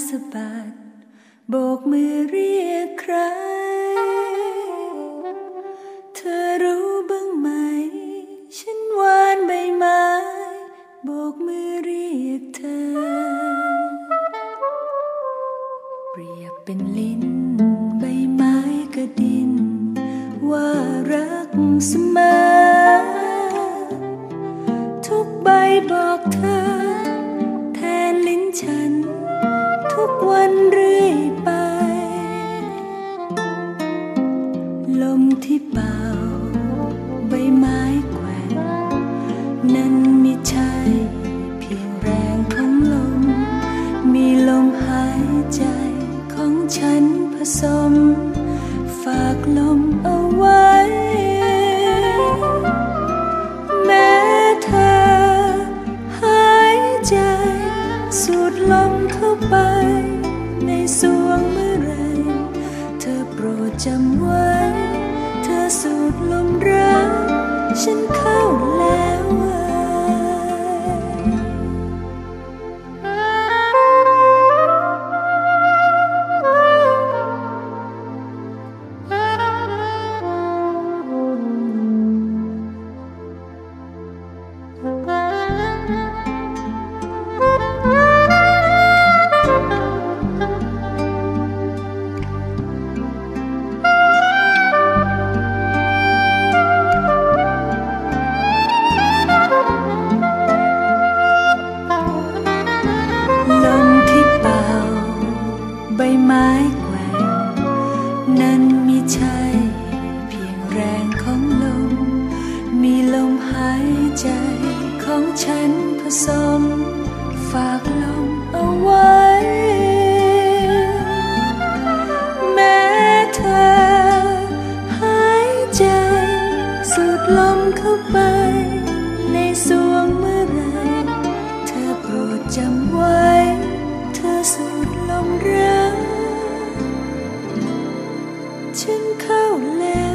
สะบัดโบกมือเรียกใครเธอรู้บ้างไหมฉันวานใบไม้โบกมือเรียกเธอเปรียบเป็นลิ้นใบไม้กระดินว่ารักเสมอทุกใบบอกเธอแทนลิ้นฉันทุกวันเรื่อยไปลมที่เป่าใบไม้แกว่งนั้นไม่ใช่เพียงแรงของลมมีลมหายใจของฉันผสมฝากลมเอาไว้แม้เธอหายใจสูดลมเข้าไปในสวงเมื่อไรเธอโปรดจำไว้เธอสูดลมรักฉันเข้าแล้วใบไม้แกว่งนั้นมิใช่เพียงแรงของลมมีลมหายใจของฉันผสมฝากลมเอาไว้แม้เธอหายใจสูดลมเข้าไปในสวงเมื่อไรเธอโปรดจำไว้เธอสูดลมรักฉันเข้าแล้ว